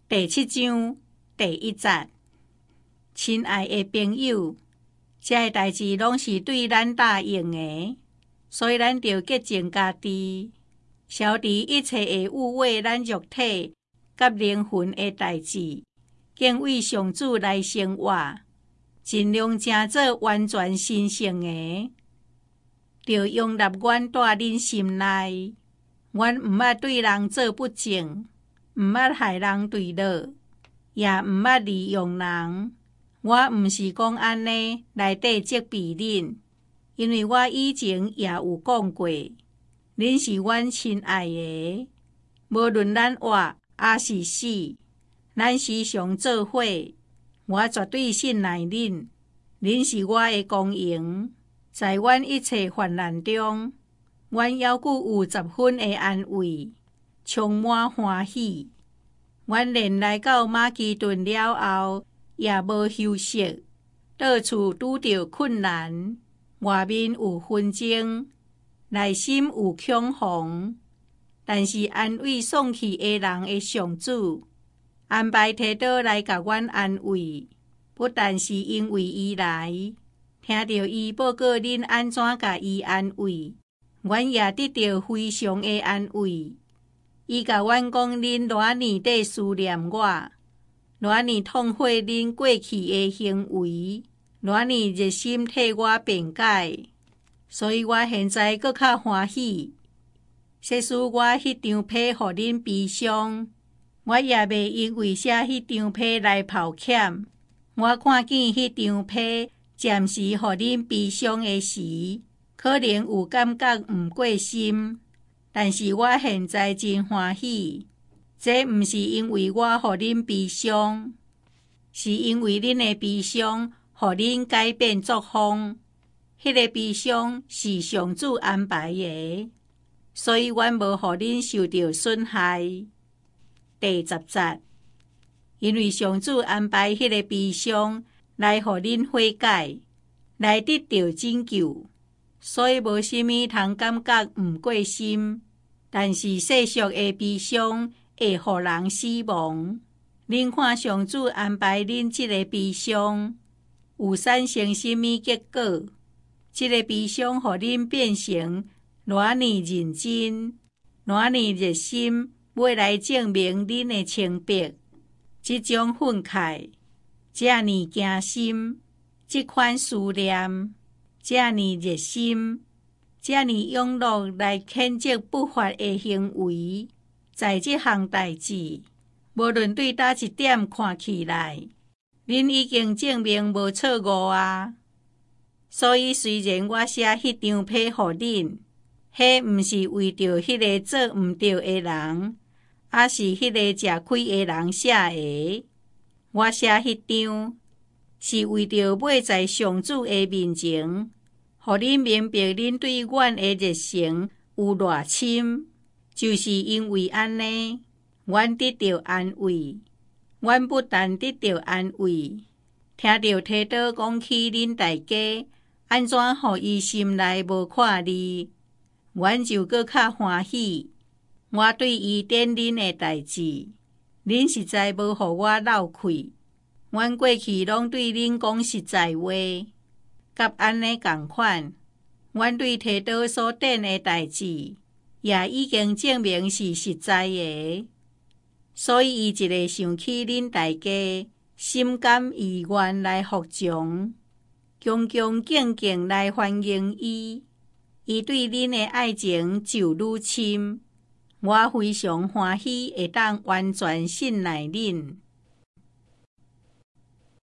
第7章第1節，親愛的朋友，這些代志攏是對咱答應的，所以咱着潔淨家己，消除一切會污穢咱肉體甲靈魂的代志，敬畏上主來生活，盡量成做完全神聖的，着容納阮住恁心內。阮毋捌對人做不正，毋捌害人對落，也毋捌利用人。我毋是講安尼來底責備恁，因為我以前也有講過，恁是阮親愛的。無論咱活還是死，咱時常做伙。我絕對信賴恁，恁是我的光榮，在阮一切患難中，阮猶佫有10分的安慰，充滿歡喜。阮連來到馬其頓了後，也無休息，到處拄着困難，外面有紛爭，內心有恐慌。但是安慰送去的人的上主，安排提倒來甲阮安慰，不但是因為伊來，聽到伊報告恁安怎甲伊安慰，阮也得到非常的安慰。伊甲阮講恁偌年在思念我，偌年痛悔恁過去的行為，偌年熱心替我辯解，所以我現在閣較歡喜。即使我迄張被互恁悲傷，我也袂因為寫迄張被來抱歉。我看見迄張被暫時互恁悲傷的時，可能有感覺毋過心，但是我現在真歡喜。這毋是因為我互恁悲傷，是因為恁的悲傷互恁改變作風。迄個悲傷是上主安排的，所以阮無互恁受到損害。第10節，因為上主安排迄個悲傷來互恁悔改，來得到拯救，所以無啥物通感覺毋過心。但是世俗的悲傷會互人死亡。恁看上主安排恁這個悲傷，有產生啥物結果？這個悲傷互恁變成偌呢認真，偌呢熱心，要來證明恁的清白。這種憤慨，這呢驚心，這款思念，這呢熱心，這呢勇樂來譴責不法的行為，在這項代志，無論對哪一點看起來，恁已經證明無錯誤啊。所以雖然我寫迄張被互恁，迄毋是為着迄個做毋對的人，還是迄個吃虧的人寫的。我寫迄張，是為着要在上主的面前，互恁明白恁對阮的熱誠有偌深。就是因為安尼，阮得到安慰。阮不但得到安慰，聽到提倒講起恁大家安怎互伊心內無看你，阮就閣較歡喜。我對伊點恁的代志，恁實在無互我漏氣。阮過去攏對恁講實在話，甲安尼共款。阮對提倒所點的代志，也已經證明是實在的。所以伊一個想起恁大家，心甘意願來服從，恭恭敬敬來歡迎伊。伊對恁的愛情就愈深，我非常歡喜會當完全信賴恁。